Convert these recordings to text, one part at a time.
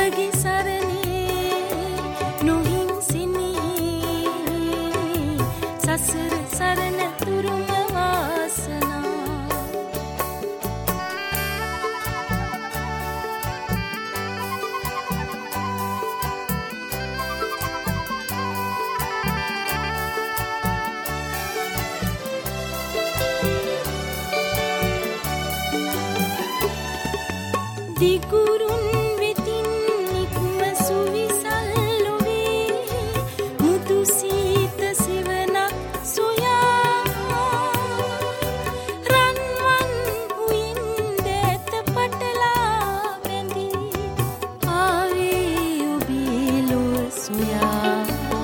ඔබගේ සරණේ නොහිංසිනී සසර සරණ තුරුම වාසනා දිගුරුන් වෙතින් නික්ම සුවිසල් ලොවේ මුතු සීත සිවනක් සොයා රන්වන් හුයින් දැත පටලා බැඳී ආවේ ඔබේ ලොව සොයා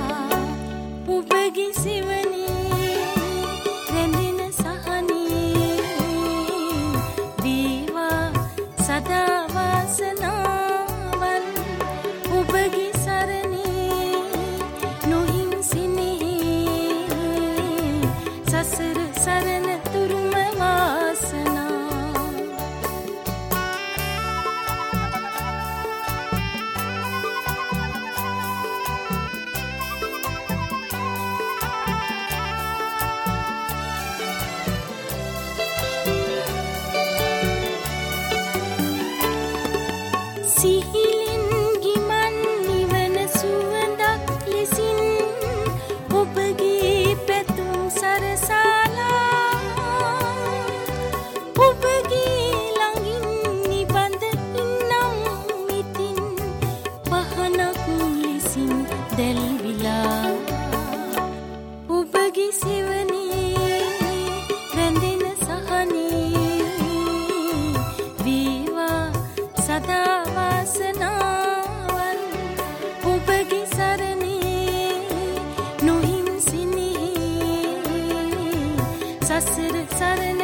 ඔබගේ සිවනේ රැඳෙන සහනේ වේවා සදා වාසනාවන් ඔබගේ සරණේ නොහිංසිනී සසර සරණ තුරුම වාසනා සිහිලෙන් ගිමන් නිවන සුවඳක් ලෙසින් ඔබගේ පැතුම් සරසාලා ඔබගේ ළඟින් නිබඳ ඉන්නම් ඉතින් පහනක් ලෙසින් දැල්විලා ඔබගේ සිවනේ රැඳෙන සහනේ වේවා සදා වාසනාවන් ඔබගේ සරණේ නොහිංසිනී සසර සරණ